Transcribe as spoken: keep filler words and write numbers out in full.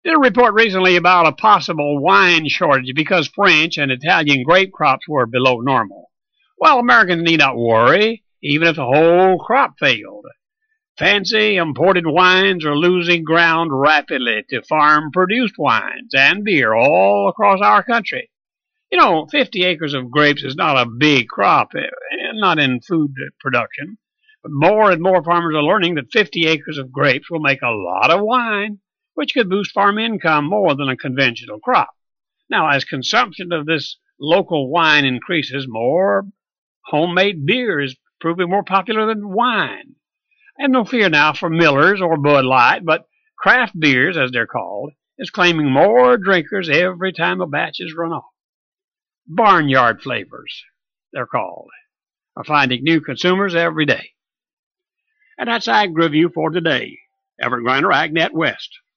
Did a report recently about a possible wine shortage because French and Italian grape crops were below normal. Well, Americans need not worry, even if the whole crop failed. Fancy imported wines are losing ground rapidly to farm-produced wines and beer all across our country. You know, fifty acres of grapes is not a big crop, not in food production. But more and more farmers are learning that fifty acres of grapes will make a lot of wine, which could boost farm income more than a conventional crop. Now, as consumption of this local wine increases, more homemade beer is proving more popular than wine. I have no fear now for Miller's or Bud Light, but craft beers, as they're called, is claiming more drinkers every time a batch is run off. Barnyard flavors, they're called, are finding new consumers every day. And that's Ag Review for today. Everett Griner, AgNet West.